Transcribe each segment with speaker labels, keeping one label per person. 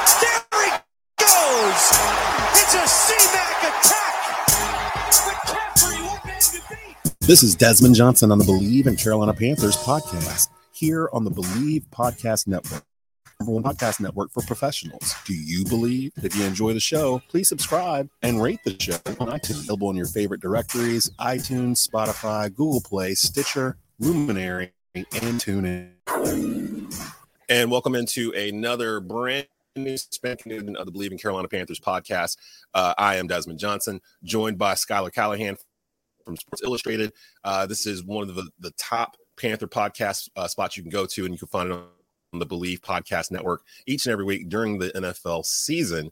Speaker 1: There he goes. It's a C-Mac attack. McCaffrey, what man to beat?
Speaker 2: This is Desmond Johnson on the Believe in Carolina Panthers podcast here on the Believe Podcast Network. Number one podcast network for professionals. Do you believe? If you enjoy the show, please subscribe and rate the show on iTunes. Available in your favorite directories: iTunes, Spotify, Google Play, Stitcher, Luminary, and TuneIn. And welcome into another brand new spanking edition of the Believe in Carolina Panthers podcast. I am Desmond Johnson, joined by Skylar Callahan from Sports Illustrated. This is one of the top Panther podcast spots you can go to, and you can find it on the Believe Podcast Network each and every week during the NFL season.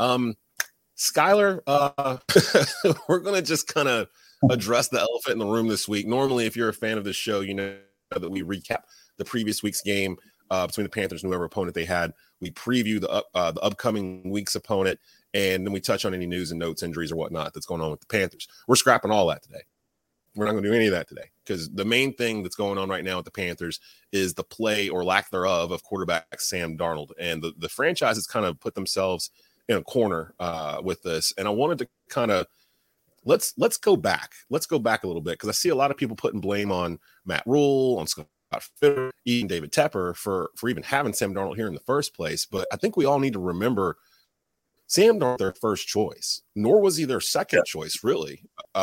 Speaker 2: Skylar, we're going to just kind of address the elephant in the room this week. Normally, if you're a fan of this show, you know that we recap the previous week's game between the Panthers and whoever opponent they had. We preview the upcoming week's opponent, and then we touch on any news and notes, injuries, or whatnot that's going on with the Panthers. We're scrapping all that today. We're not going to do any of that today because the main thing that's going on right now with the Panthers is the play or lack thereof of quarterback Sam Darnold. And the franchise has kind of put themselves in a corner with this. And I wanted to kind of let's go back. Let's go back a little bit because I see a lot of people putting blame on Matt Rule, on Scott Fitter, even David Tepper for even having Sam Darnold here in the first place. But I think we all need to remember Sam Darnold their first choice, nor was he their second choice, really.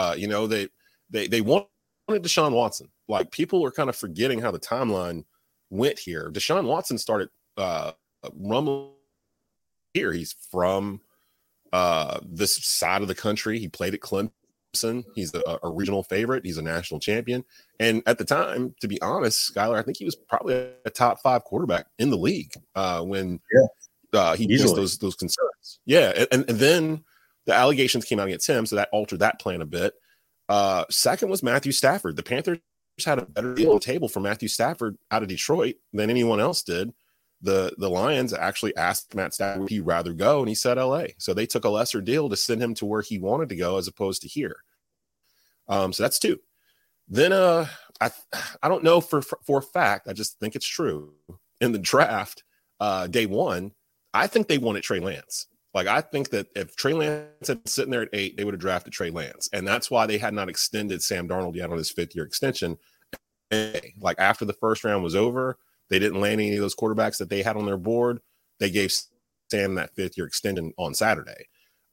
Speaker 2: They wanted Deshaun Watson. Like, people are kind of forgetting how the timeline went here. Deshaun Watson started rumbling here. He's from this side of the country. He played at Clemson. He's a regional favorite. He's a national champion. And at the time, to be honest, Skylar, I think he was probably a top 5 quarterback in the league when he faced those concerns. Yeah, and then the allegations came out against him, so that altered that plan a bit. Second was Matthew Stafford. The Panthers had a better deal on the table for Matthew Stafford out of Detroit than anyone else did. The Lions actually asked Matt Stafford would he rather go, and he said LA. So they took a lesser deal to send him to where he wanted to go as opposed to here. So that's 2. Then I don't know for a fact. I just think it's true. In the draft, day 1, I think they wanted Trey Lance. Like, I think that if Trey Lance had been sitting there at 8, they would have drafted Trey Lance. And that's why they had not extended Sam Darnold yet on his 5th-year extension. Like, after the first round was over, they didn't land any of those quarterbacks that they had on their board. They gave Sam that 5th-year extension on Saturday.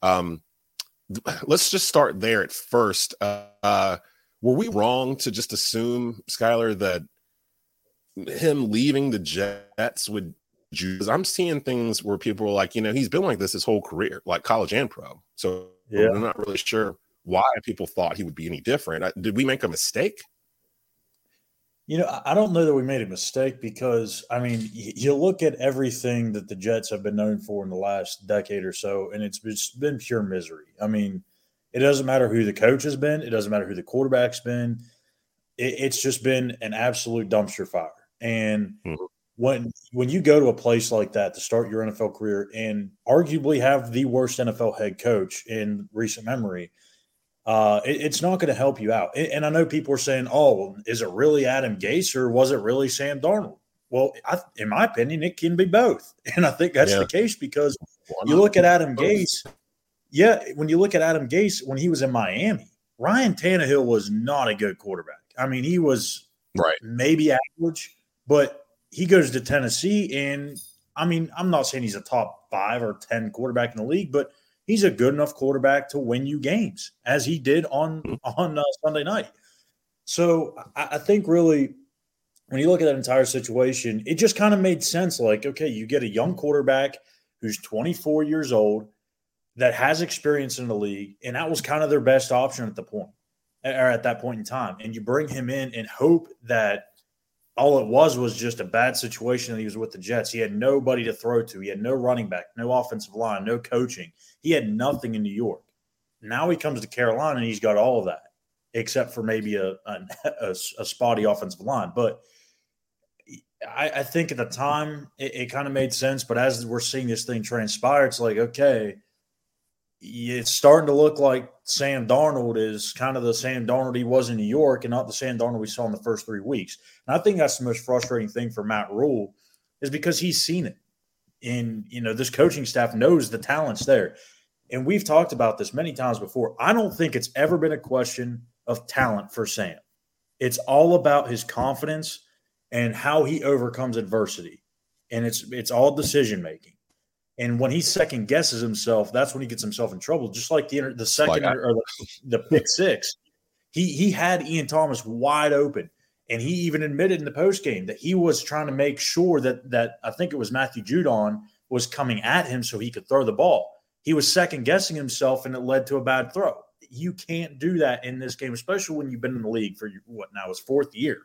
Speaker 2: Let's just start there at first. Were we wrong to just assume, Skylar, that him leaving the Jets would – I'm seeing things where people are like, he's been like this his whole career, like college and pro. So I'm not really sure why people thought he would be any different. Did we make a mistake?
Speaker 3: I don't know that we made a mistake because, you look at everything that the Jets have been known for in the last decade or so, and it's been pure misery. It doesn't matter who the coach has been. It doesn't matter who the quarterback's been. It's just been an absolute dumpster fire. And when you go to a place like that to start your NFL career and arguably have the worst NFL head coach in recent memory, it's not going to help you out. And I know people are saying, well, is it really Adam Gase or was it really Sam Darnold? Well, in my opinion, it can be both. And I think that's the case because you look at Adam Gase. Yeah, when you look at Adam Gase, when he was in Miami, Ryan Tannehill was not a good quarterback. He was maybe average, but he goes to Tennessee, and I'm not saying he's a top 5 or 10 quarterback in the league, but he's a good enough quarterback to win you games, as he did on Sunday night. So I think really when you look at that entire situation, it just kind of made sense. Like, okay, you get a young quarterback who's 24 years old that has experience in the league, and that was kind of their best option at that point in time. And you bring him in and hope that all it was just a bad situation that he was with the Jets. He had nobody to throw to. He had no running back, no offensive line, no coaching. He had nothing in New York. Now he comes to Carolina, and he's got all of that, except for maybe a spotty offensive line. But I think at the time it kind of made sense. But as we're seeing this thing transpire, it's like, okay, it's starting to look like Sam Darnold is kind of the Sam Darnold he was in New York and not the Sam Darnold we saw in the first 3 weeks. And I think that's the most frustrating thing for Matt Rule is because he's seen it. And, this coaching staff knows the talent's there. And we've talked about this many times before. I don't think it's ever been a question of talent for Sam. It's all about his confidence and how he overcomes adversity. And it's all decision making. And when he second guesses himself, that's when he gets himself in trouble. Just like the second or the pick six, he had Ian Thomas wide open. And he even admitted in the postgame that he was trying to make sure that I think it was Matthew Judon was coming at him so he could throw the ball. He was second guessing himself, and it led to a bad throw. You can't do that in this game, especially when you've been in the league for his fourth year.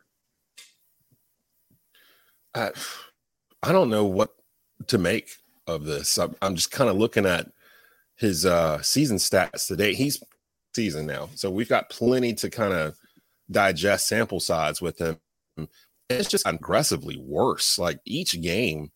Speaker 2: I don't know what to make of this. I'm just kind of looking at his season stats today. He's season now, so we've got plenty to kind of digest sample size with him. It's just aggressively worse. Like each game,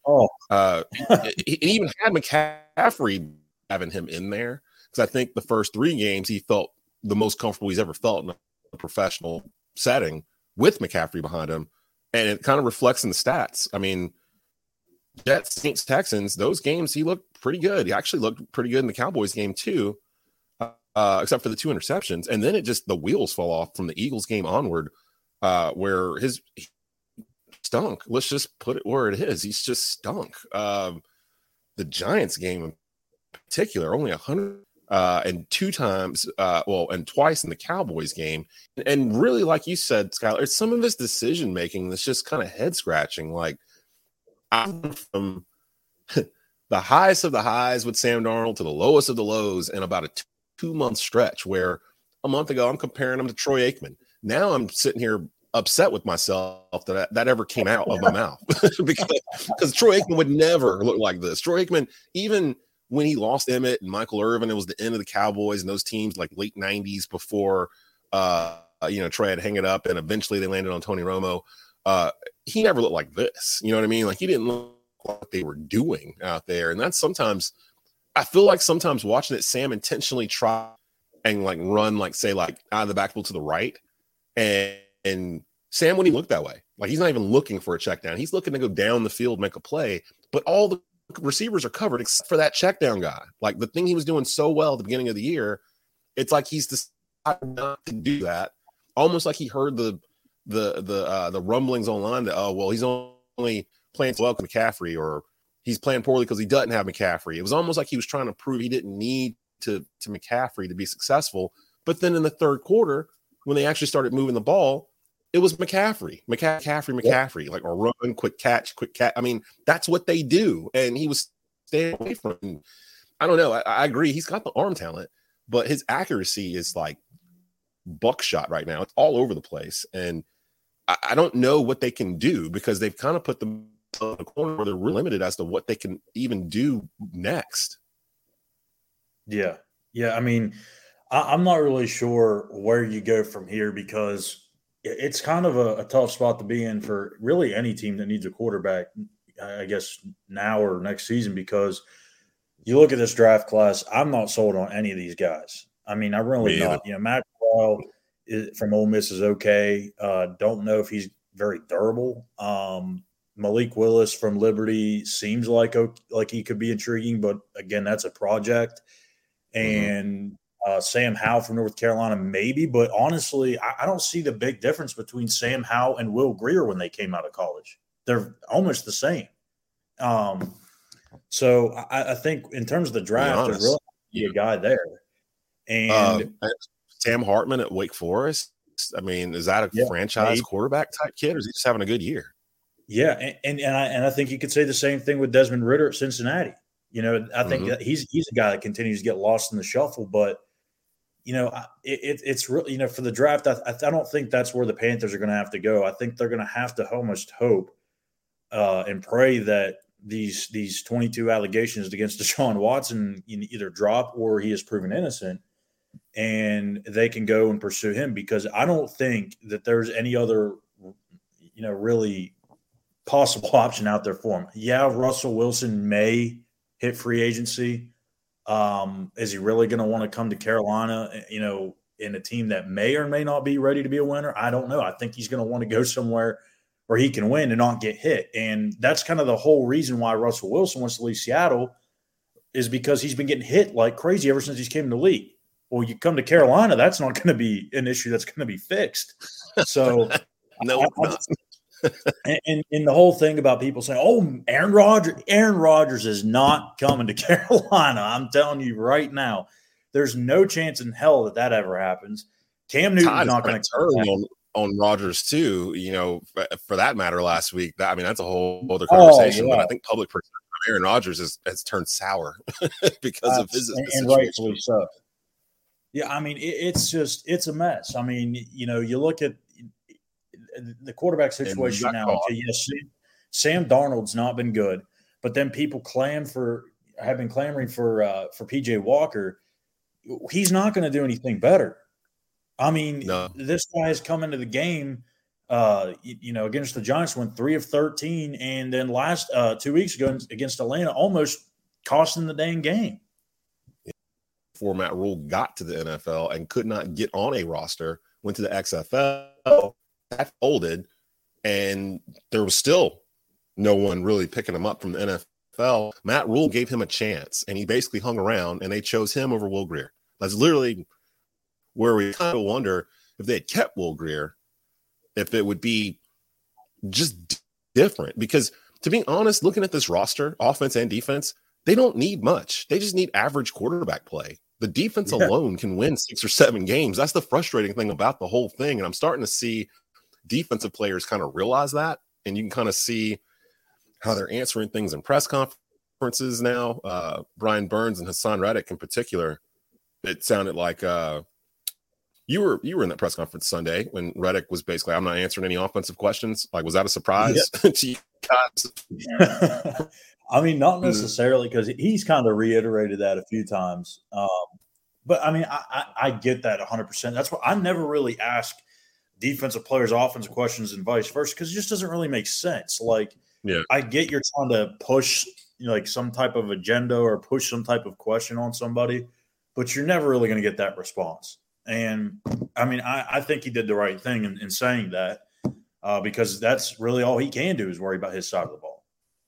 Speaker 2: he even had McCaffrey having him in there because I think the first 3 games he felt the most comfortable he's ever felt in a professional setting with McCaffrey behind him, and it kind of reflects in the stats. I mean, Jets, Saints, Texans, those games he looked pretty good. He actually looked pretty good in the Cowboys game too. Except for the 2 interceptions. And then the wheels fall off from the Eagles game onward, where he stunk. Let's just put it where it is. He's just stunk. The Giants game in particular, only 100 and 2 times, and twice in the Cowboys game. And really, like you said, Skylar, it's some of his decision-making that's just kind of head-scratching. Like, I'm from the highest of the highs with Sam Darnold to the lowest of the lows in about a 2-month stretch, where a month ago I'm comparing him to Troy Aikman. Now I'm sitting here upset with myself that ever came out of my mouth because Troy Aikman would never look like this. Troy Aikman, even when he lost Emmett and Michael Irvin, it was the end of the Cowboys and those teams like late 90s before Troy had to hang it up and eventually they landed on Tony Romo. He never looked like this. You know what I mean? Like he didn't look like what they were doing out there. And that's sometimes I feel like sometimes watching it, Sam intentionally try and like run, like say like out of the backfield to the right. And Sam wouldn't even look that way. Like he's not even looking for a check down. He's looking to go down the field, make a play, but all the receivers are covered except for that check down guy. Like the thing he was doing so well at the beginning of the year, it's like he's decided not to do that. Almost like he heard the rumblings online that, he's only playing well with McCaffrey, or he's playing poorly because he doesn't have McCaffrey. It was almost like he was trying to prove he didn't need to McCaffrey to be successful. But then in the third quarter, when they actually started moving the ball, it was McCaffrey, like a run, quick catch. I mean, that's what they do. And he was staying away from him. I don't know. I agree. He's got the arm talent, but his accuracy is like buckshot right now. It's all over the place. And I don't know what they can do because they've kind of put them in a corner where they're really limited as to what they can even do next.
Speaker 3: Yeah. I mean, I'm not really sure where you go from here because it's kind of a tough spot to be in for really any team that needs a quarterback, I guess, now or next season, because you look at this draft class, I'm not sold on any of these guys. I mean, I'm really not. Matt Corral from Ole Miss is okay. Don't know if he's very durable. Malik Willis from Liberty seems like he could be intriguing, but again, that's a project. And Sam Howell from North Carolina, maybe, but honestly, I don't see the big difference between Sam Howell and Will Grier when they came out of college. They're almost the same. So I think in terms of the draft, there's really be a guy there. And
Speaker 2: Sam Hartman at Wake Forest, I mean, is that a franchise quarterback type kid, or is he just having a good year? Yeah,
Speaker 3: and I think you could say the same thing with Desmond Ridder at Cincinnati. I think that he's a guy that continues to get lost in the shuffle, but it's really, for the draft, I don't think that's where the Panthers are going to have to go. I think they're going to have to almost hope and pray that these 22 allegations against Deshaun Watson either drop or he is proven innocent, and they can go and pursue him, because I don't think that there's any other, really possible option out there for him. Yeah, Russell Wilson may hit free agency. Is he really going to want to come to Carolina, in a team that may or may not be ready to be a winner? I don't know. I think he's going to want to go somewhere where he can win and not get hit. And that's kind of the whole reason why Russell Wilson wants to leave Seattle, is because he's been getting hit like crazy ever since he's came to the league. Well, you come to Carolina, that's not going to be an issue that's going to be fixed. So
Speaker 2: No,
Speaker 3: and the whole thing about people saying, "Oh, Aaron Rodgers is not coming to Carolina." I'm telling you right now, there's no chance in hell that ever happens. Cam Newton's not going to
Speaker 2: turn on Rodgers too. For that matter, last week. That's a whole other conversation.
Speaker 3: Yeah.
Speaker 2: But I think public perception of Aaron Rodgers has turned sour because of his
Speaker 3: and rightfully so. Yeah, it's a mess. You look at the quarterback situation now. Okay, yes, Sam Darnold's not been good, but then people have been clamoring for PJ Walker. He's not going to do anything better.
Speaker 2: No.
Speaker 3: This guy's come into the game, against the Giants, went 3 of 13, and then last 2 weeks ago against Atlanta, almost costing the dang game.
Speaker 2: Before Matt Rule got to the NFL and could not get on a roster, went to the XFL, that folded, and there was still no one really picking him up from the NFL. Matt Rule gave him a chance, and he basically hung around, and they chose him over Will Grier. That's literally where we kind of wonder if they had kept Will Grier, if it would be just different. Because to be honest, looking at this roster, offense and defense, they don't need much. They just need average quarterback play. The defense alone can win 6 or 7 games. That's the frustrating thing about the whole thing. And I'm starting to see defensive players kind of realize that. And you can kind of see how they're answering things in press conferences now. Brian Burns and Hassan Reddick in particular, it sounded like you were in that press conference Sunday when Reddick was basically, "I'm not answering any offensive questions." Like, was that a surprise to you guys?
Speaker 3: Not necessarily, because he's kind of reiterated that a few times. But I get that 100%. That's why I never really ask defensive players offensive questions and vice versa, because it just doesn't really make sense. Like, I get you're trying to push some type of agenda or push some type of question on somebody, but you're never really going to get that response. And I think he did the right thing in saying that, because that's really all he can do is worry about his side of the ball.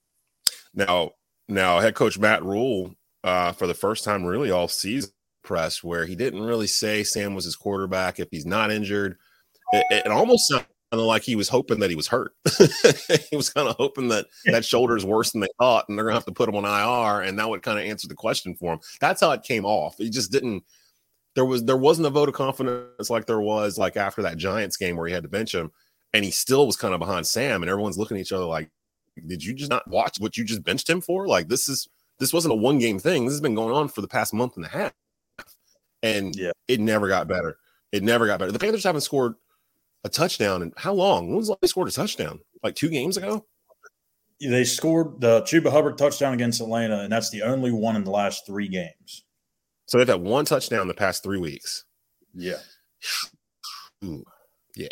Speaker 2: Now, head coach Matt Rule, for the first time really all season, press where he didn't really say Sam was his quarterback if he's not injured. It almost sounded like he was hoping that he was hurt. He was kind of hoping that shoulder is worse than they thought, and they're going to have to put him on IR, and that would kind of answer the question for him. That's how it came off. He just didn't. There wasn't a vote of confidence like there was like after that Giants game where he had to bench him, and he still was kind of behind Sam, and everyone's looking at each other like, "Did you just not watch what you just benched him for? Like, this wasn't a one-game thing. This has been going on for the past month and a half." And it never got better. The Panthers haven't scored a touchdown in how long? When was the last they scored a touchdown? Like 2 games ago?
Speaker 3: They scored the Chuba Hubbard touchdown against Atlanta, and that's the only one in the last 3 games.
Speaker 2: So they've had 1 touchdown in the past 3 weeks.
Speaker 3: Yeah.
Speaker 2: Ooh, yeah.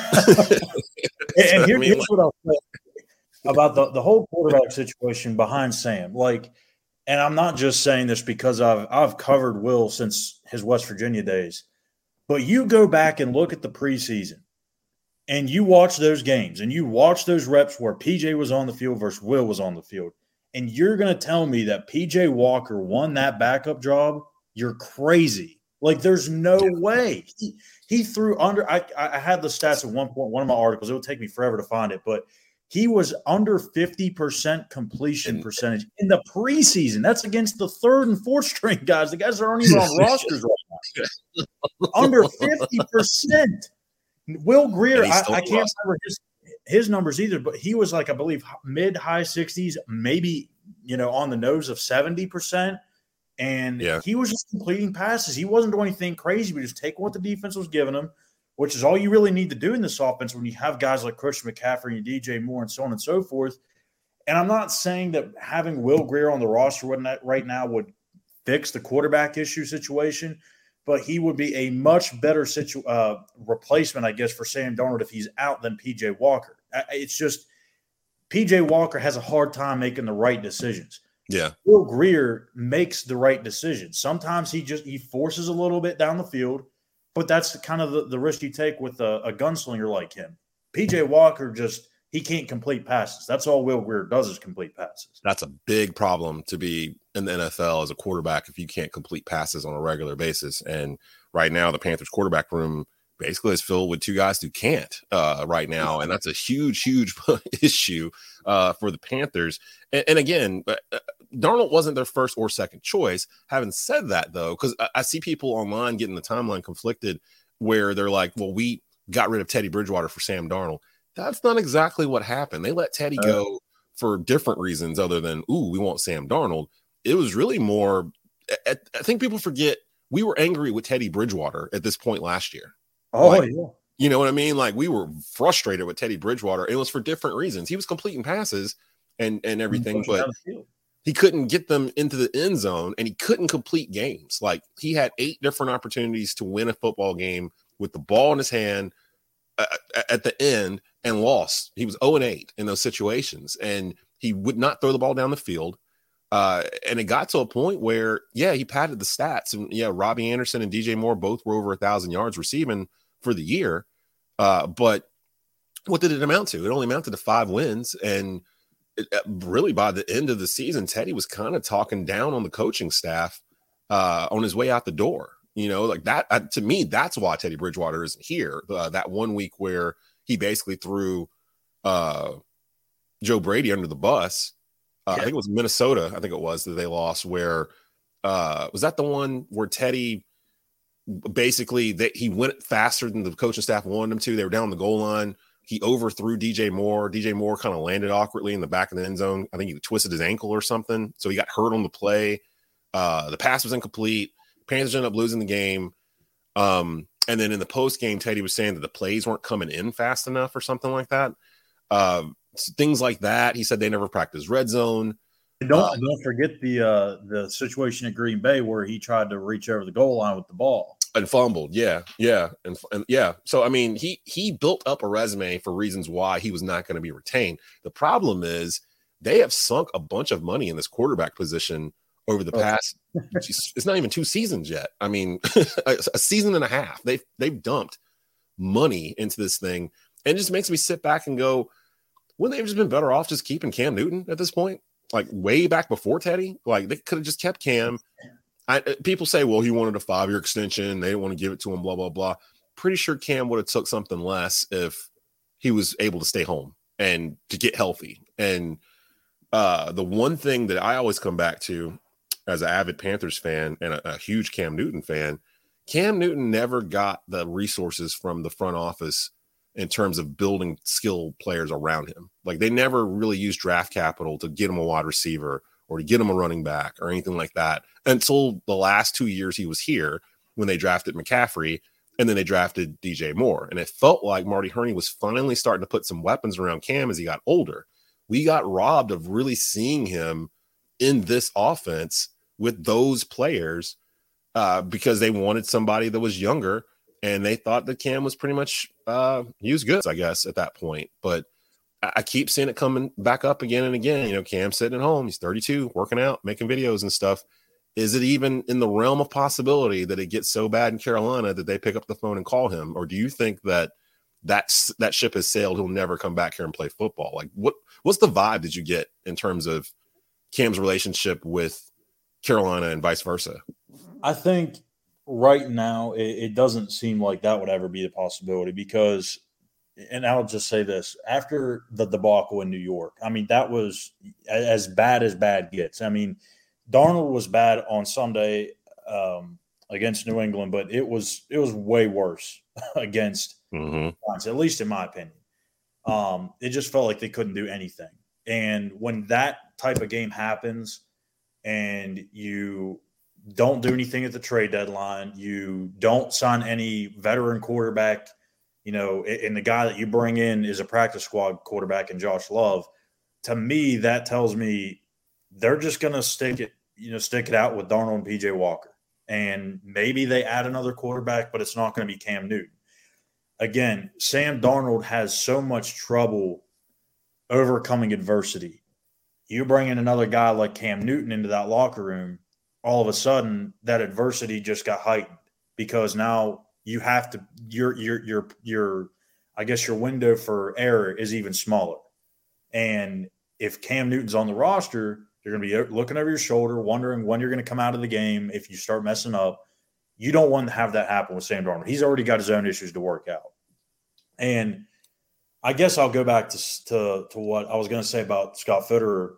Speaker 3: And here's what I'll say about the whole quarterback situation behind Sam. And I'm not just saying this because I've covered Will since his West Virginia days, but you go back and look at the preseason and you watch those games and you watch those reps where PJ was on the field versus Will was on the field, and you're going to tell me that PJ Walker won that backup job? You're crazy. Like, there's no way. He threw under – I had the stats at one point, one of my articles. It would take me forever to find it, but he was under 50% completion percentage in the preseason. That's against the 3rd and 4th string guys, the guys that aren't even on rosters right now. Under 50%. Will Grier, I can't remember his numbers either, but he was like, I believe, mid-high 60s, maybe, on the nose of 70%. And he was just completing passes. He wasn't doing anything crazy, but just taking what the defense was giving him, which is all you really need to do in this offense when you have guys like Christian McCaffrey and DJ Moore and so on and so forth. And I'm not saying that having Will Grier on the roster right now would fix the quarterback issue situation, but he would be a much better replacement, I guess, for Sam Darnold if he's out than P.J. Walker. It's just P.J. Walker has a hard time making the right decisions.
Speaker 2: Yeah.
Speaker 3: Will Grier makes the right decisions. Sometimes he forces a little bit down the field, but that's kind of the risk you take with a gunslinger like him. P.J. Walker just he can't complete passes. That's all Will Grier does is complete passes.
Speaker 2: That's a big problem to be in the NFL as a quarterback if you can't complete passes on a regular basis. And right now, the Panthers quarterback room basically is filled with two guys who can't right now. And that's a huge, huge issue for the Panthers. And again, Darnold wasn't their first or second choice. Having said that, though, because I see people online getting the timeline conflicted where they're like, well, we got rid of Teddy Bridgewater for Sam Darnold. That's not exactly what happened. They let Teddy go for different reasons other than, we want Sam Darnold. It was really more, I think people forget we were angry with Teddy Bridgewater at this point last year.
Speaker 3: Yeah.
Speaker 2: You know what I mean? Like, we were frustrated with Teddy Bridgewater. It was for different reasons. He was completing passes and everything, but he couldn't get them into the end zone, and he couldn't complete games. Like, he had 8 different opportunities to win a football game with the ball in his hand at the end and lost. He was 0-8 in those situations, and he would not throw the ball down the field. And it got to a point where, he padded the stats. And Robbie Anderson and DJ Moore both were over 1,000 yards receiving for the year. But what did it amount to? It only amounted to 5 wins. And really by the end of the season, Teddy was kind of talking down on the coaching staff on his way out the door. Like that, to me, that's why Teddy Bridgewater isn't here. That 1 week where he basically threw Joe Brady under the bus. I think it was Minnesota. I think it was that they lost. Where was that the one where Teddy basically he went faster than the coaching staff wanted him to? They were down the goal line. He overthrew DJ Moore. DJ Moore kind of landed awkwardly in the back of the end zone. I think he twisted his ankle or something, so he got hurt on the play. The pass was incomplete. Panthers ended up losing the game. And then in the post game, Teddy was saying that the plays weren't coming in fast enough or something like that. Things like that. He said they never practiced red zone.
Speaker 3: Don't forget the situation at Green Bay where he tried to reach over the goal line with the ball
Speaker 2: and fumbled. And yeah. So I mean, he built up a resume for reasons why he was not going to be retained. The problem is they have sunk a bunch of money in this quarterback position over the past. It's not even 2 seasons yet. I mean, a season and a half. They've dumped money into this thing, and it just makes me sit back and go, wouldn't they have just been better off just keeping Cam Newton at this point? Like way back before Teddy? Like they could have just kept Cam. People say, well, he wanted a 5-year extension. They didn't want to give it to him, blah, blah, blah. Pretty sure Cam would have took something less if he was able to stay home and to get healthy. And the one thing that I always come back to as an avid Panthers fan and a huge Cam Newton fan, Cam Newton never got the resources from the front office in terms of building skilled players around him. Like they never really used draft capital to get him a wide receiver or to get him a running back or anything like that until the last 2 years he was here when they drafted McCaffrey and then they drafted DJ Moore. And it felt like Marty Hurney was finally starting to put some weapons around Cam as he got older. We got robbed of really seeing him in this offense with those players because they wanted somebody that was younger. And they thought that Cam was pretty much used goods, I guess, at that point. But I keep seeing it coming back up again and again. You know, Cam's sitting at home. He's 32, working out, making videos and stuff. Is it even in the realm of possibility that it gets so bad in Carolina that they pick up the phone and call him? Or do you think that ship has sailed? He'll never come back here and play football? Like, what's the vibe that you get in terms of Cam's relationship with Carolina and vice versa?
Speaker 3: I think right now, it doesn't seem like that would ever be a possibility because, and I'll just say this, after the debacle in New York, I mean, that was as bad gets. I mean, Darnold was bad on Sunday against New England, but it was way worse against Giants, at least in my opinion. It just felt like they couldn't do anything. And when that type of game happens and you don't do anything at the trade deadline, you don't sign any veteran quarterback, you know, and the guy that you bring in is a practice squad quarterback in Josh Love, to me, that tells me they're just going to stick it out with Darnold and PJ Walker. And maybe they add another quarterback, but it's not going to be Cam Newton. Again, Sam Darnold has so much trouble overcoming adversity. You bring in another guy like Cam Newton into that locker room, all of a sudden that adversity just got heightened because now you have to, you're I guess your window for error is even smaller. And if Cam Newton's on the roster, you're going to be looking over your shoulder, wondering when you're going to come out of the game if you start messing up. You don't want to have that happen with Sam Darnold. He's already got his own issues to work out. And I guess I'll go back to what I was going to say about Scott Fitterer.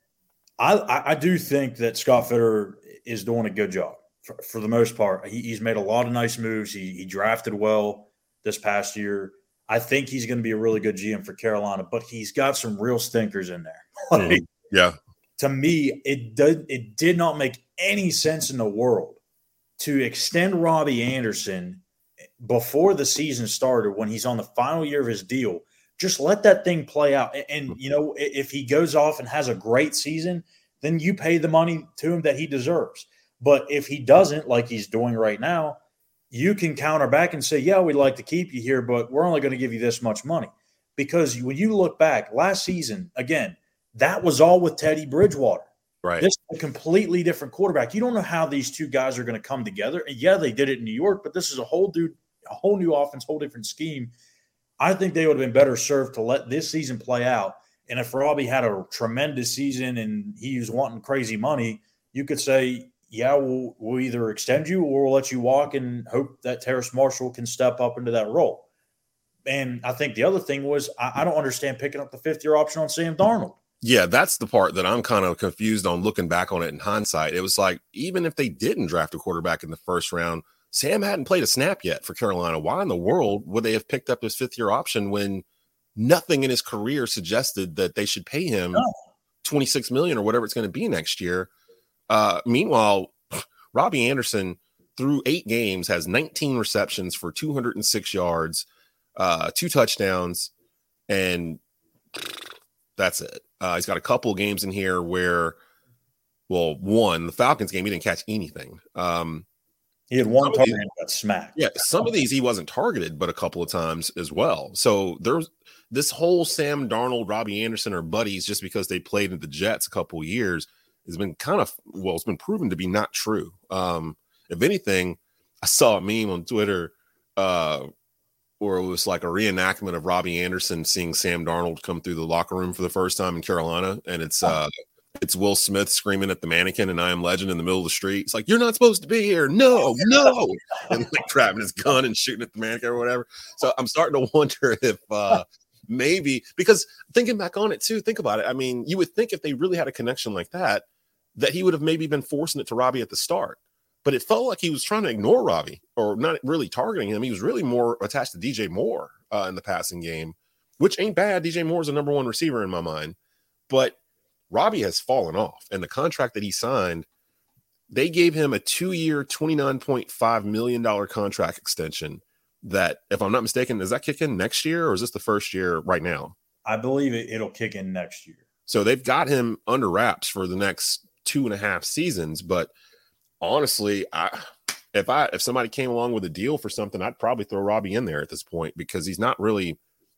Speaker 3: I do think that Scott Fitterer is doing a good job for the most part. He's made a lot of nice moves. He drafted well this past year. I think he's going to be a really good GM for Carolina, but he's got some real stinkers in there. Like,
Speaker 2: yeah.
Speaker 3: To me, it did not make any sense in the world to extend Robbie Anderson before the season started when he's on the final year of his deal. Just let that thing play out. And you know, if he goes off and has a great season, then you pay the money to him that he deserves. But if he doesn't, like he's doing right now, you can counter back and say, yeah, we'd like to keep you here, but we're only going to give you this much money. Because when you look back last season, again, that was all with Teddy Bridgewater.
Speaker 2: Right.
Speaker 3: This is a completely different quarterback. You don't know how these two guys are going to come together. And yeah, they did it in New York, but this is a whole new offense, whole different scheme. I think they would have been better served to let this season play out. And if Robbie had a tremendous season and he was wanting crazy money, you could say, yeah, we'll either extend you or we'll let you walk and hope that Terrace Marshall can step up into that role. And I think the other thing was I don't understand picking up the fifth-year option on Sam Darnold.
Speaker 2: Yeah, that's the part that I'm kind of confused on looking back on it in hindsight. It was like, even if they didn't draft a quarterback in the first round, Sam hadn't played a snap yet for Carolina. Why in the world would they have picked up his fifth-year option when nothing in his career suggested that they should pay him $26 million or whatever it's going to be next year? Meanwhile, Robbie Anderson, through 8 games, has 19 receptions for 206 yards, 2 touchdowns, and that's it. He's got a couple of games in here where, one, the Falcons game, he didn't catch anything.
Speaker 3: He had one target and got smacked.
Speaker 2: Yeah, some of these he wasn't targeted, but a couple of times as well. So there's this whole Sam Darnold, Robbie Anderson are buddies just because they played in the Jets a couple of years has been it's been proven to be not true. If anything, I saw a meme on Twitter where it was like a reenactment of Robbie Anderson seeing Sam Darnold come through the locker room for the first time in Carolina. And it's Will Smith screaming at the mannequin and I Am Legend in the middle of the street. It's like, you're not supposed to be here. No. And like grabbing his gun and shooting at the mannequin or whatever. So I'm starting to wonder if maybe, because thinking back on it too, think about it. I mean, you would think if they really had a connection like that he would have maybe been forcing it to Robbie at the start. But it felt like he was trying to ignore Robbie or not really targeting him. He was really more attached to DJ Moore in the passing game, which ain't bad. DJ Moore is the number 1 receiver in my mind. But Robbie has fallen off. And the contract that he signed, they gave him a 2-year, $29.5 million contract extension that, if I'm not mistaken, does that kick in next year or is this the first year right now? I
Speaker 3: believe it'll kick in next year.
Speaker 2: So they've got him under wraps for the next 2.5 seasons. But honestly, if somebody came along with a deal for something, I'd probably throw Robbie in there at this point because he's not really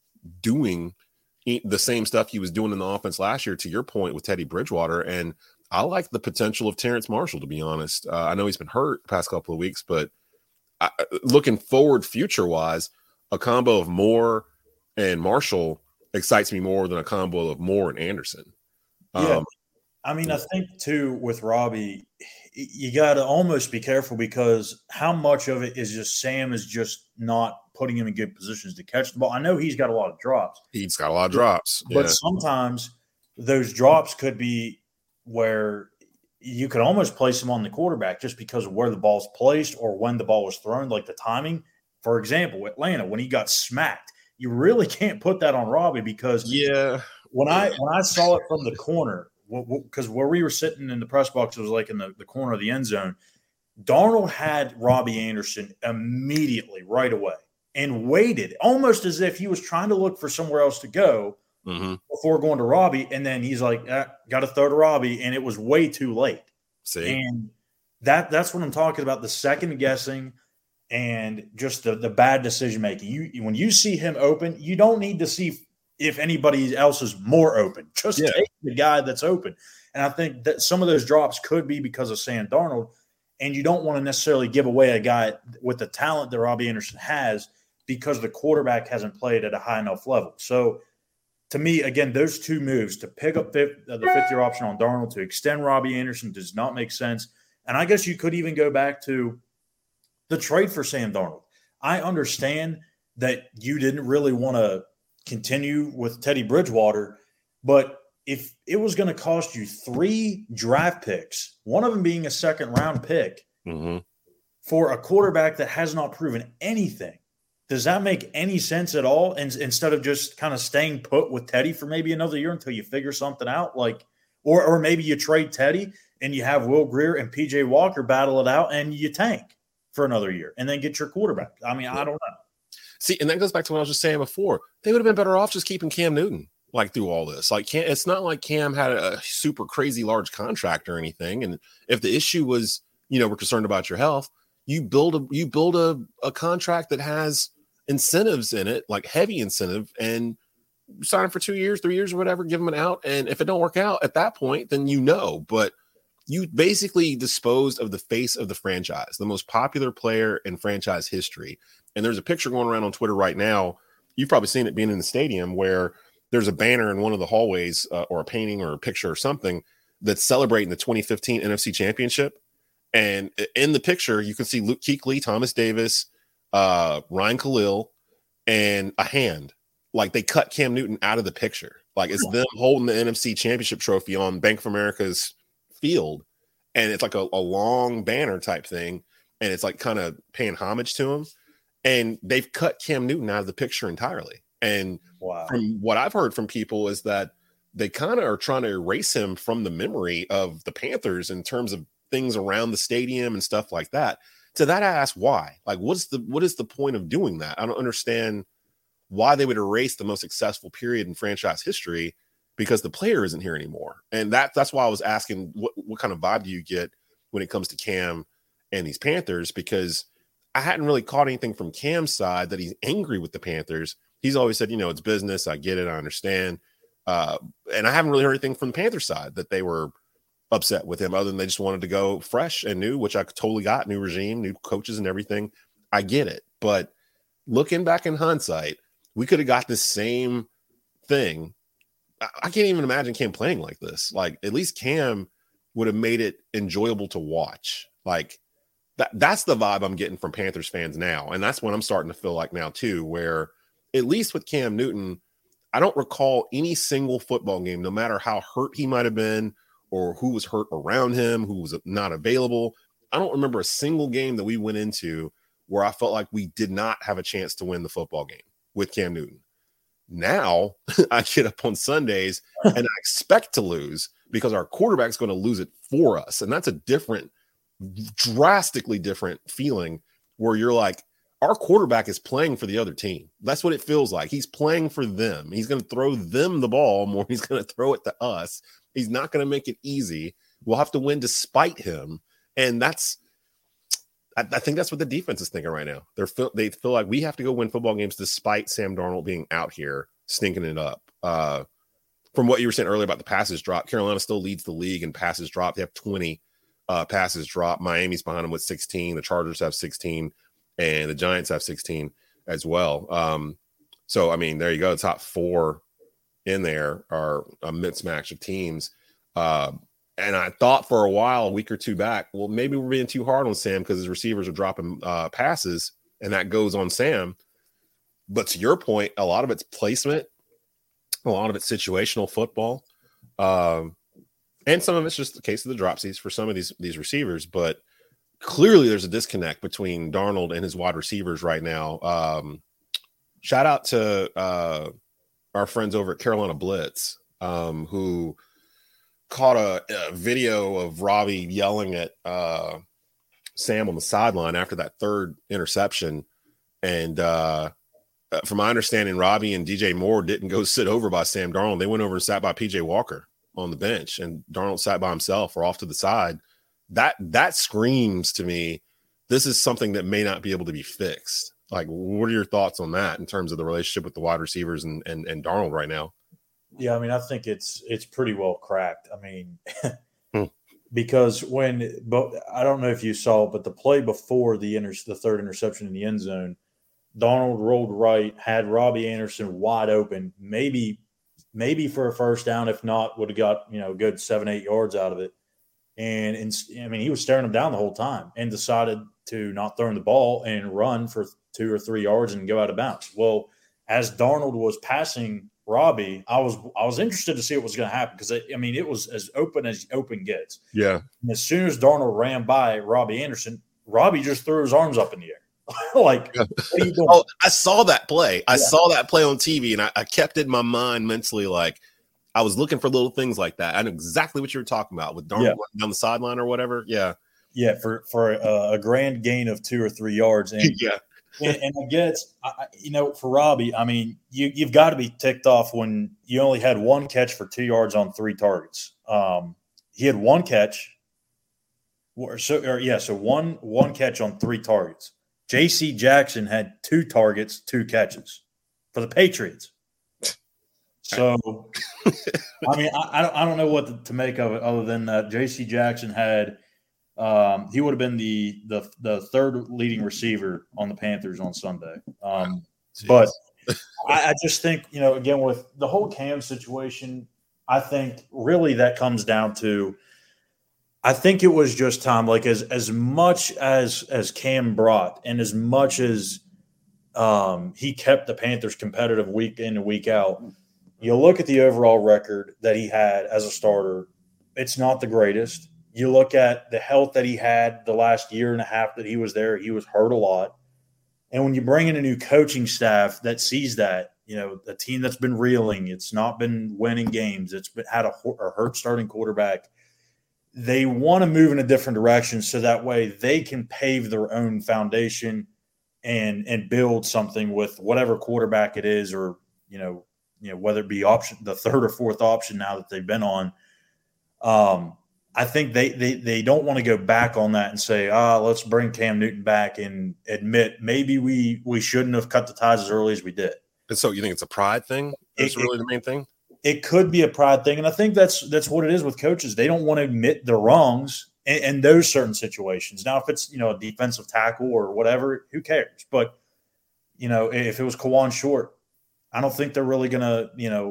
Speaker 2: doing the same stuff he was doing in the offense last year, to your point, with Teddy Bridgewater. And I like the potential of Terrace Marshall, to be honest. I know he's been hurt the past couple of weeks, but looking forward future-wise, a combo of Moore and Marshall excites me more than a combo of Moore and Anderson.
Speaker 3: Yeah. I mean, I think, too, with Robbie, you got to almost be careful because how much of it is just Sam is just not putting him in good positions to catch the ball. I know he's got a lot of drops.
Speaker 2: He's got a lot of drops.
Speaker 3: But sometimes those drops could be where you could almost place him on the quarterback just because of where the ball's placed or when the ball was thrown, like the timing. For example, Atlanta, when he got smacked, you really can't put that on Robbie because when I saw it from the corner, because where we were sitting in the press box, it was like in the corner of the end zone. Darnold had Robbie Anderson immediately right away and waited almost as if he was trying to look for somewhere else to go before going to Robbie. And then he's like, got to throw to Robbie. And it was way too late. And that's what I'm talking about. The second guessing and just the bad decision making. When you see him open, you don't need to see if anybody else is more open. Just take the guy that's open. And I think that some of those drops could be because of Sam Darnold, and you don't want to necessarily give away a guy with the talent that Robbie Anderson has because the quarterback hasn't played at a high enough level. So to me, again, those two moves to pick up the fifth-year option on Darnold, to extend Robbie Anderson, does not make sense. And I guess you could even go back to the trade for Sam Darnold. I understand that you didn't really want to continue with Teddy Bridgewater, but if it was going to cost you 3 draft picks, one of them being a second-round pick, for a quarterback that has not proven anything, does that make any sense at all? And instead of just kind of staying put with Teddy for maybe another year until you figure something out, like, or maybe you trade Teddy and you have Will Grier and PJ Walker battle it out and you tank for another year and then get your quarterback. I mean, I don't know.
Speaker 2: See, and that goes back to what I was just saying before. They would have been better off just keeping Cam Newton through all this. It's not like Cam had a super crazy large contract or anything. And if the issue was, we're concerned about your health, you build a contract that has incentives in it, like heavy incentive, and sign him for 2 years, 3 years, or whatever, give him an out. And if it don't work out at that point, then but you basically disposed of the face of the franchise, the most popular player in franchise history. And there's a picture going around on Twitter right now. You've probably seen it being in the stadium where there's a banner in one of the hallways or a painting or a picture or something that's celebrating the 2015 NFC Championship. And in the picture, you can see Luke Kuechly, Thomas Davis, Ryan Khalil, and a hand. Like, they cut Cam Newton out of the picture. Like, it's them holding the NFC Championship trophy on Bank of America's field. And it's like a long banner type thing. And it's like kind of paying homage to him. And they've cut Cam Newton out of the picture entirely. And from what I've heard from people is that they kind of are trying to erase him from the memory of the Panthers in terms of things around the stadium and stuff like that. To that, I ask why. Like, what is the point of doing that? I don't understand why they would erase the most successful period in franchise history because the player isn't here anymore. And that's why I was asking what kind of vibe do you get when it comes to Cam and these Panthers, because I hadn't really caught anything from Cam's side that he's angry with the Panthers. He's always said, it's business. I get it. I understand. And I haven't really heard anything from the Panthers side that they were upset with him, other than they just wanted to go fresh and new, which I totally got. New regime, new coaches and everything. I get it. But looking back in hindsight, we could have got the same thing. I can't even imagine Cam playing like this. Like, at least Cam would have made it enjoyable to watch. Like, that's the vibe I'm getting from Panthers fans now. And that's what I'm starting to feel like now too, where at least with Cam Newton, I don't recall any single football game, no matter how hurt he might have been or who was hurt around him, who was not available. I don't remember a single game that we went into where I felt like we did not have a chance to win the football game with Cam Newton. Now I get up on Sundays and I expect to lose because our quarterback's going to lose it for us. And that's a drastically different feeling where you're like, our quarterback is playing for the other team. That's what it feels like. He's playing for them. He's going to throw them the ball more. He's going to throw it to us. He's not going to make it easy. We'll have to win despite him. And I think that's what the defense is thinking right now. They feel like we have to go win football games despite Sam Darnold being out here stinking it up. From what you were saying earlier about the passes drop, Carolina still leads the league in passes drop. They have 20 passes drop. Miami's behind them with 16. The Chargers have 16, and the Giants have 16 as well. So, I mean, there you go. The top 4 in there are a mismatch of teams. And I thought for a while, a week or two back, well, maybe we're being too hard on Sam because his receivers are dropping passes, and that goes on Sam. But to your point, a lot of it's placement, a lot of it's situational football, and some of it's just the case of the dropsies for some of these receivers. But clearly, there's a disconnect between Darnold and his wide receivers right now. Shout out to our friends over at Carolina Blitz, who caught a video of Robbie yelling at Sam on the sideline after that third interception. And from my understanding, Robbie and DJ Moore didn't go sit over by Sam Darnold. They went over and sat by PJ Walker on the bench, and Darnold sat by himself or off to the side. That screams to me, this is something that may not be able to be fixed. Like, what are your thoughts on that in terms of the relationship with the wide receivers and Darnold right now? Yeah,
Speaker 3: I mean, I think it's pretty well cracked. I mean, because I don't know if you saw, but the play before the third interception in the end zone, Darnold rolled right, had Robbie Anderson wide open, maybe for a first down, if not, would have got, a good 7-8 yards out of it. And he was staring him down the whole time and decided to not throw him the ball and run for 2 or 3 yards and go out of bounds. Well, as Darnold was passing Robbie, I was interested to see what was going to happen because, it was as open gets.
Speaker 2: Yeah.
Speaker 3: And as soon as Darnold ran by Robbie Anderson, Robbie just threw his arms up in the air. What are you doing?
Speaker 2: Oh, I saw that play. I saw that play on TV, and I kept it in my mind mentally. Like, I was looking for little things like that. I know exactly what you were talking about with Darnold down the sideline or whatever. Yeah.
Speaker 3: Yeah, for a grand gain of 2 or 3 yards. And, and I guess, for Robbie, you've got to be ticked off when you only had one catch for 2 yards on 3 targets. He had one catch. So one catch on 3 targets. J.C. Jackson had 2 targets, 2 catches for the Patriots. So, I don't know what to make of it other than that J.C. Jackson had he would have been the third leading receiver on the Panthers on Sunday. But I just think, again, with the whole Cam situation, I think really that comes down to I think it was just time. Like as much as Cam brought and as much as he kept the Panthers competitive week in and week out, you look at the overall record that he had as a starter, it's not the greatest. You look at the health that he had the last year and a half that he was there, he was hurt a lot. And when you bring in a new coaching staff that sees that, a team that's been reeling, it's not been winning games, it's been had a hurt starting quarterback, they want to move in a different direction so that way they can pave their own foundation and build something with whatever quarterback it is, or whether it be the third or fourth option now that they've been on. I think they don't want to go back on that and say, let's bring Cam Newton back and admit maybe we shouldn't have cut the ties as early as we did.
Speaker 2: And so you think it's a pride thing? That's really the main thing?
Speaker 3: It could be a pride thing, and I think that's what it is with coaches. They don't want to admit their wrongs in those certain situations. Now, if it's a defensive tackle or whatever, who cares? But if it was Kawan Short, I don't think they're really gonna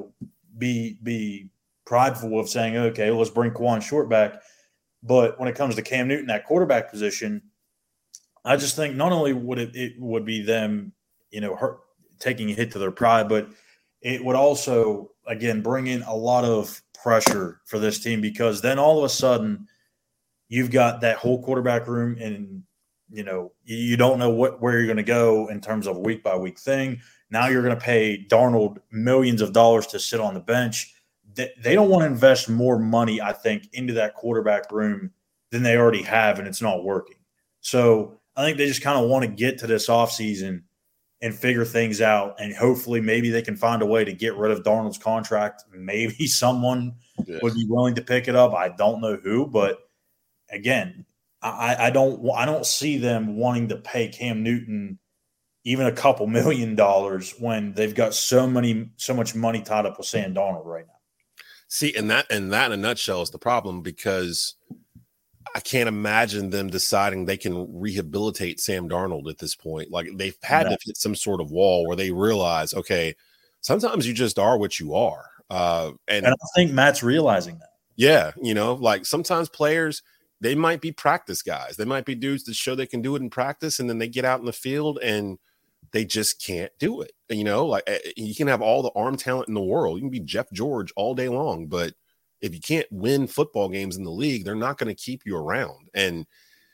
Speaker 3: be prideful of saying, okay, let's bring Kawan Short back. But when it comes to Cam Newton, that quarterback position, I just think not only would it would be them taking a hit to their pride, but it would also, again, bring in a lot of pressure for this team, because then all of a sudden you've got that whole quarterback room and, you don't know where you're going to go in terms of a week-by-week thing. Now you're going to pay Darnold millions of dollars to sit on the bench. They don't want to invest more money, I think, into that quarterback room than they already have, and it's not working. So I think they just kind of want to get to this offseason and figure things out, and hopefully maybe they can find a way to get rid of Darnold's contract. Maybe someone would be willing to pick it up. I don't know who, but again, I don't see them wanting to pay Cam Newton even a couple $1 million when they've got so much money tied up with Sam Darnold right now.
Speaker 2: See, and that in a nutshell is the problem, because I can't imagine them deciding they can rehabilitate Sam Darnold at this point. Like, they've had to hit some sort of wall where they realize, okay, sometimes you just are what you are. And
Speaker 3: I think Matt's realizing that.
Speaker 2: Yeah. Like sometimes players, they might be practice guys. They might be dudes that show they can do it in practice, and then they get out in the field and they just can't do it. Like, you can have all the arm talent in the world. You can be Jeff George all day long, but if you can't win football games in the league, they're not going to keep you around. And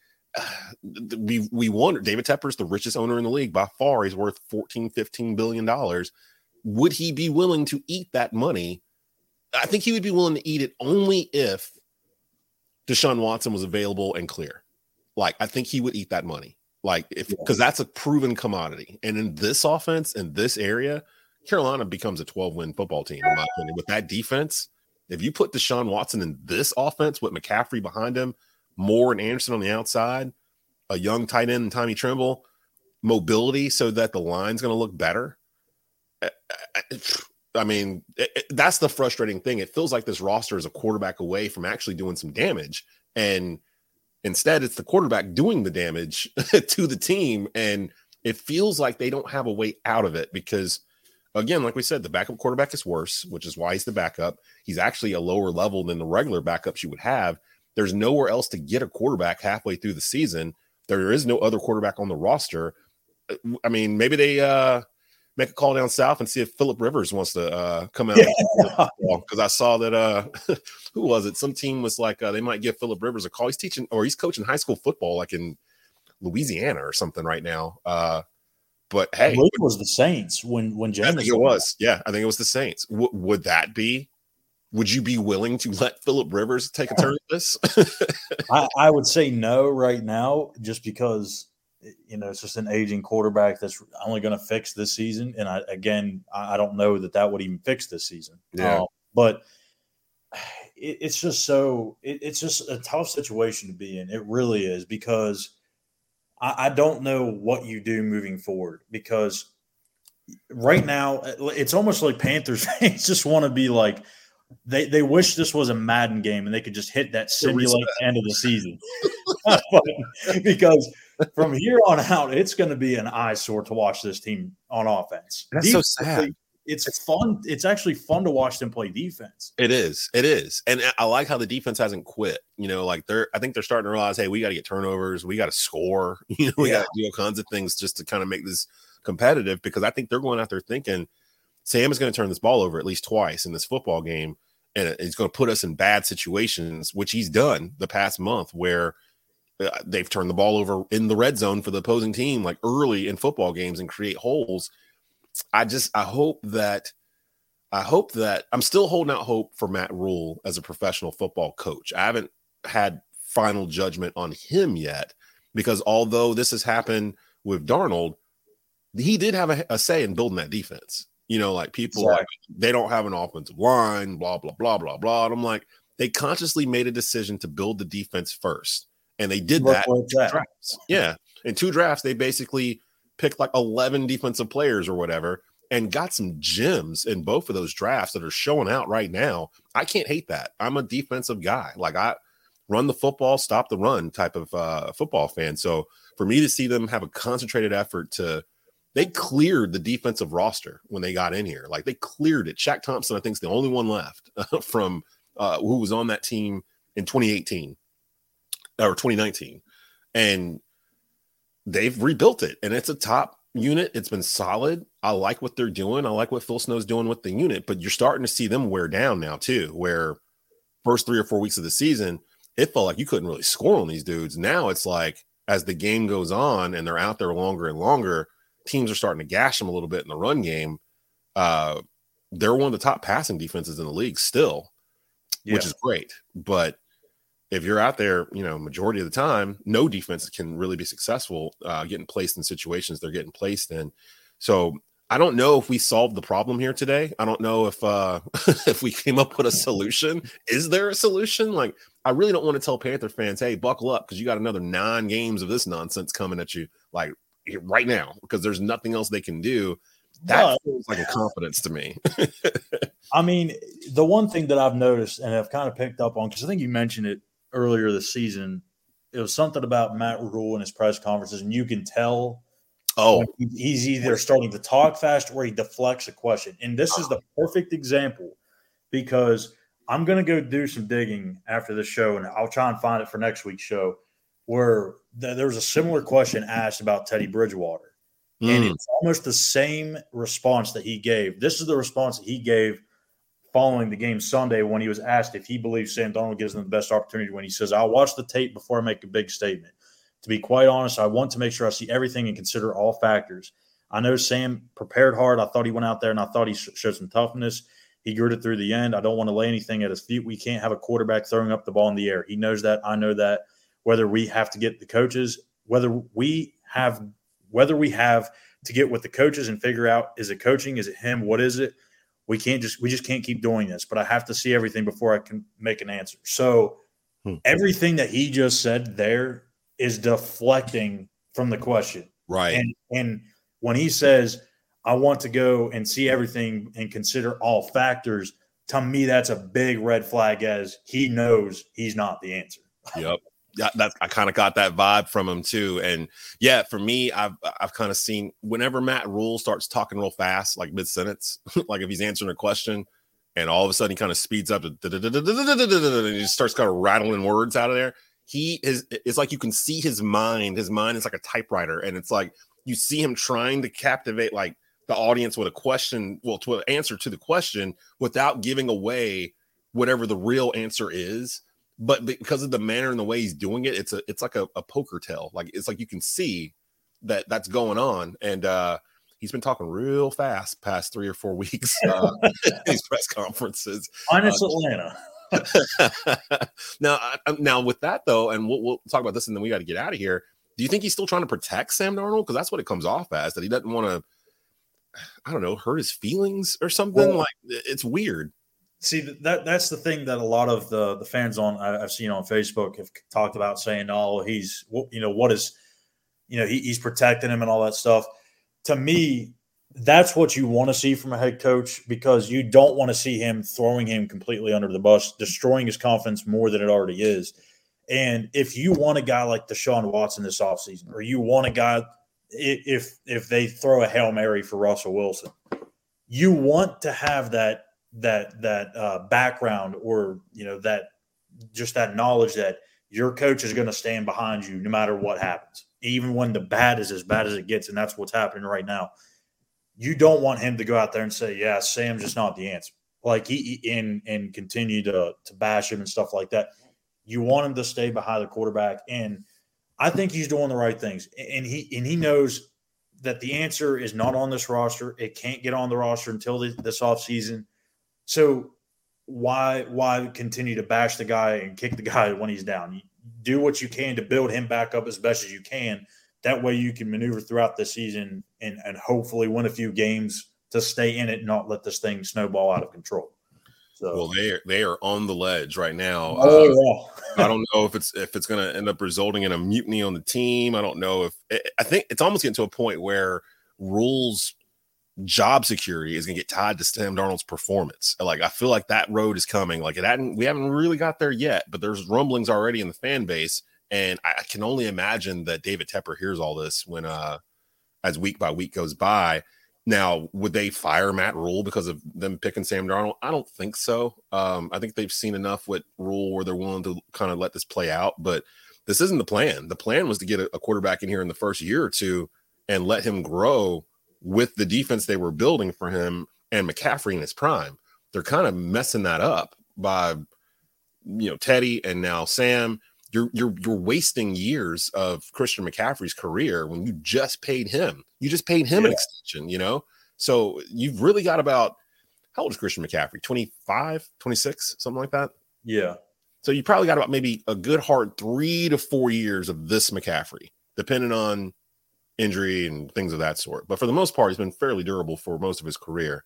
Speaker 2: we wonder, David Tepper's the richest owner in the league by far. He's worth $14-15 billion. Would he be willing to eat that money? I think he would be willing to eat it only if Deshaun Watson was available and clear. Like, I think he would eat that money. Like, because that's a proven commodity. And in this offense, in this area, Carolina becomes a 12-win football team, in my opinion. With that defense, if you put Deshaun Watson in this offense with McCaffrey behind him, Moore and Anderson on the outside, a young tight end and Tommy Tremble, mobility so that the line's going to look better. That's the frustrating thing. It feels like this roster is a quarterback away from actually doing some damage. And instead, it's the quarterback doing the damage to the team. And it feels like they don't have a way out of it because, again, like we said, the backup quarterback is worse, which is why he's the backup. He's actually a lower level than the regular backups you would have. There's nowhere else to get a quarterback halfway through the season. There is no other quarterback on the roster. I mean, maybe they make a call down south and see if Phillip Rivers wants to come out. Because I saw that, who was it? Some team was like, they might give Phillip Rivers a call. He's teaching, or he's coaching high school football like in Louisiana or something right now. But hey,
Speaker 3: it was the Saints when Jameis.
Speaker 2: I think it was. Yeah, I think it was the Saints. Would that be? Would you be willing to let Phillip Rivers take a turn at this?
Speaker 3: I would say no right now, just because it's just an aging quarterback that's only going to fix this season. And I don't know that would even fix this season.
Speaker 2: Yeah.
Speaker 3: But it's just a tough situation to be in. It really is, because I don't know what you do moving forward, because right now it's almost like Panthers fans just want to be like, they wish this was a Madden game and they could just hit that simulate end of the season. Because from here on out, it's going to be an eyesore to watch this team on offense.
Speaker 2: That's so sad.
Speaker 3: It's fun. It's actually fun to watch them play defense.
Speaker 2: It is. It is. And I like how the defense hasn't quit. I think they're starting to realize, hey, we got to get turnovers. We got to score. We got to do all kinds of things just to kind of make this competitive, because I think they're going out there thinking Sam is going to turn this ball over at least twice in this football game. And it's going to put us in bad situations, which he's done the past month, where they've turned the ball over in the red zone for the opposing team, like early in football games, and create holes. I hope that I'm still holding out hope for Matt Rule as a professional football coach. I haven't had final judgment on him yet, because although this has happened with Darnold, he did have a say in building that defense. Like people like, they don't have an offensive line, blah, blah, blah, blah, blah. And I'm like, they consciously made a decision to build the defense first. And they did that in 2 drafts. Yeah. In 2 drafts, they basically picked like 11 defensive players or whatever, and got some gems in both of those drafts that are showing out right now. I can't hate that. I'm a defensive guy. Like, I run the football, stop the run type of football fan. So for me to see them have a concentrated effort they cleared the defensive roster when they got in here. Like, they cleared it. Shaq Thompson, I think, is the only one left from who was on that team in 2018 or 2019. And they've rebuilt it, and it's a top unit. It's been solid. I like what they're doing. I like what Phil Snow's doing with the unit, but you're starting to see them wear down now too, where first 3 or 4 weeks of the season, it felt like you couldn't really score on these dudes. Now it's like, as the game goes on and they're out there longer and longer, teams are starting to gash them a little bit in the run game. They're one of the top passing defenses in the league still, which is great. But if you're out there, majority of the time, no defense can really be successful getting placed in situations they're getting placed in. So I don't know if we solved the problem here today. I don't know if if we came up with a solution. Is there a solution? Like, I really don't want to tell Panther fans, hey, buckle up, because you got another 9 games of this nonsense coming at you, like, right now, because there's nothing else they can do. That feels like a confidence to me.
Speaker 3: I mean, the one thing that I've noticed and I've kind of picked up on, because I think you mentioned it earlier this season, it was something about Matt Rule in his press conferences, and you can tell he's either starting to talk fast or he deflects a question. And this is the perfect example, because I'm going to go do some digging after the show, and I'll try and find it for next week's show, where there was a similar question asked about Teddy Bridgewater. And it's almost the same response that he gave. This is the response that he gave following the game Sunday when he was asked if he believes Sam Darnold gives them the best opportunity, when he says, I'll watch the tape before I make a big statement. To be quite honest, I want to make sure I see everything and consider all factors. I know Sam prepared hard. I thought he went out there and I thought he showed some toughness. He gritted through the end. I don't want to lay anything at his feet. We can't have a quarterback throwing up the ball in the air. He knows that. I know that. Whether we have to get the coaches, whether we have to get with the coaches and figure out, is it coaching? Is it him? What is it? We just can't keep doing this, but I have to see everything before I can make an answer. So everything that he just said there is deflecting from the question.
Speaker 2: Right.
Speaker 3: And when he says, I want to go and see everything and consider all factors, to me, that's a big red flag, as he knows he's not the answer.
Speaker 2: Yep. Yeah, I kind of got that vibe from him too. And yeah, for me, I've kind of seen whenever Matt Rule starts talking real fast, like mid sentence, like if he's answering a question, and all of a sudden he kind of speeds up and he just starts kind of rattling words out of there. It's like you can see his mind. His mind is like a typewriter, and it's like you see him trying to captivate like the audience with a question, well, to an answer to the question without giving away whatever the real answer is. But because of the manner and the way he's doing it, it's like a poker tell. Like it's like you can see that's going on, and he's been talking real fast past 3 or 4 weeks in these press conferences.
Speaker 3: Minus Atlanta.
Speaker 2: Now with that though, and we'll talk about this, and then we got to get out of here. Do you think he's still trying to protect Sam Darnold? Because that's what it comes off as, that he doesn't want to, I don't know, hurt his feelings or something. Well, like it's weird.
Speaker 3: See, that's the thing that a lot of the fans I've seen on Facebook have talked about, saying, "Oh, he's he's protecting him and all that stuff." To me, that's what you want to see from a head coach, because you don't want to see him throwing him completely under the bus, destroying his confidence more than it already is. And if you want a guy like Deshaun Watson this offseason, or you want a guy, if they throw a Hail Mary for Russell Wilson, you want to have that background, or that knowledge that your coach is going to stand behind you no matter what happens, even when the bad is as bad as it gets. And that's what's happening right now. You don't want him to go out there and say, yeah, Sam's just not the answer, like and continue to bash him and stuff like that. You want him to stay behind the quarterback, and I think he's doing the right things, and he knows that the answer is not on this roster. It can't get on the roster until this offseason. So why continue to bash the guy and kick the guy when he's down? You do what you can to build him back up as best as you can. That way you can maneuver throughout the season and hopefully win a few games to stay in it and not let this thing snowball out of control. So,
Speaker 2: well, they are on the ledge right now.
Speaker 3: Yeah.
Speaker 2: I don't know if it's going to end up resulting in a mutiny on the team. I don't know I think it's almost getting to a point where Rule's job security is going to get tied to Sam Darnold's performance. Like, I feel like that road is coming. Like we haven't really got there yet, but there's rumblings already in the fan base. And I can only imagine that David Tepper hears all this when, as week by week goes by. Now, would they fire Matt Rule because of them picking Sam Darnold? I don't think so. I think they've seen enough with Rule where they're willing to kind of let this play out. But this isn't the plan. The plan was to get a quarterback in here in the first year or two and let him grow with the defense they were building for him and McCaffrey in his prime. They're kind of messing that up by, Teddy and now Sam. You're wasting years of Christian McCaffrey's career when you just paid him. You just paid him an extension, So you've really got about, how old is Christian McCaffrey? 25, 26, something like that?
Speaker 3: Yeah.
Speaker 2: So you probably got about maybe a good hard 3 to 4 years of this McCaffrey, depending on injury and things of that sort. But for the most part, he's been fairly durable for most of his career.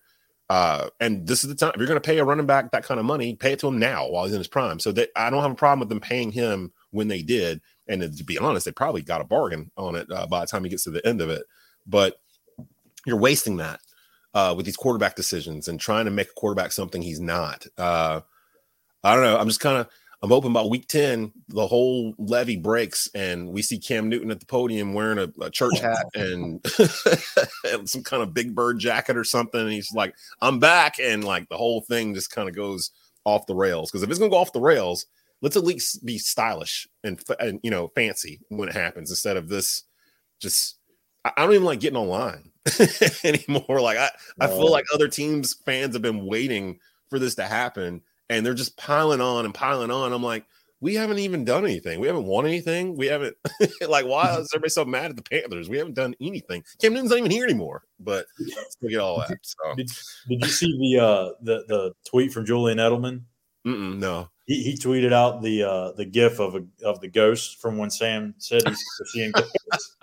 Speaker 2: And this is the time. If you're going to pay a running back that kind of money, pay it to him now while he's in his prime. So that I don't have a problem with them paying him when they did. And to be honest, they probably got a bargain on it by the time he gets to the end of it. But you're wasting that with these quarterback decisions and trying to make a quarterback something he's not. I don't know. I'm hoping by week 10, the whole levee breaks and we see Cam Newton at the podium wearing a church hat and, and some kind of Big Bird jacket or something. And he's like, I'm back. And like the whole thing just kind of goes off the rails. Because if it's going to go off the rails, let's at least be stylish and fancy when it happens, instead of this just, I don't even like getting online anymore. Like I feel like other teams' fans have been waiting for this to happen. And they're just piling on and piling on. I'm like, we haven't even done anything. We haven't won anything. We haven't like, why is everybody so mad at the Panthers? We haven't done anything. Cam Newton's not even here anymore. But let's look at all that. So.
Speaker 3: Did you see the tweet from Julian Edelman?
Speaker 2: No.
Speaker 3: He tweeted out the GIF of the ghost from when Sam said he's seeing ghosts.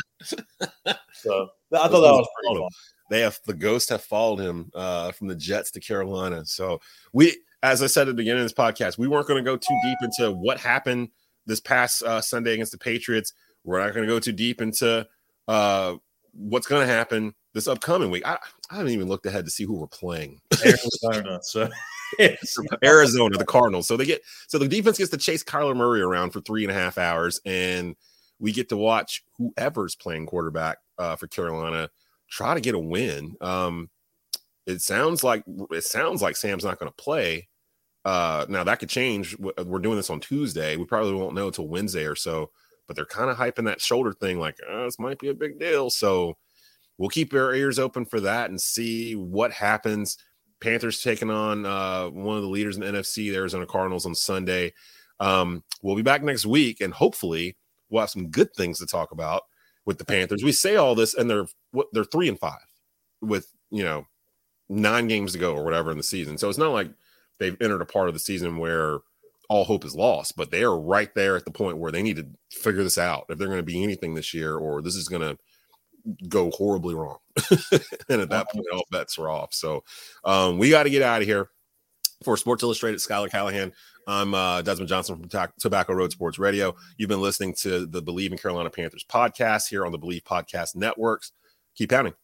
Speaker 3: So I thought that was pretty fun.
Speaker 2: The ghosts have followed him from the Jets to Carolina. So as I said at the beginning of this podcast, we weren't going to go too deep into what happened this past Sunday against the Patriots. We're not going to go too deep into what's going to happen this upcoming week. I haven't even looked ahead to see who we're playing.
Speaker 3: Arizona. So
Speaker 2: Arizona, the Cardinals. So the defense gets to chase Kyler Murray around for 3.5 hours, and we get to watch whoever's playing quarterback for Carolina try to get a win. It sounds like Sam's not going to play. Now that could change. We're doing this on Tuesday. We probably won't know till Wednesday or so, but they're kind of hyping that shoulder thing like, this might be a big deal. So we'll keep our ears open for that and see what happens. Panthers taking on one of the leaders in the NFC, the Arizona Cardinals, on Sunday. We'll be back next week, and hopefully we'll have some good things to talk about with the Panthers. We say all this, and they're 3-5 with 9 games to go or whatever in the season. So it's not like they've entered a part of the season where all hope is lost, but they are right there at the point where they need to figure this out if they're going to be anything this year, or this is going to go horribly wrong. And at that point, all bets are off. So we got to get out of here. For Sports Illustrated, Skylar Callahan, I'm Desmond Johnson from Tobacco Road Sports Radio. You've been listening to the Believe in Carolina Panthers podcast here on the Believe Podcast Networks. Keep pounding.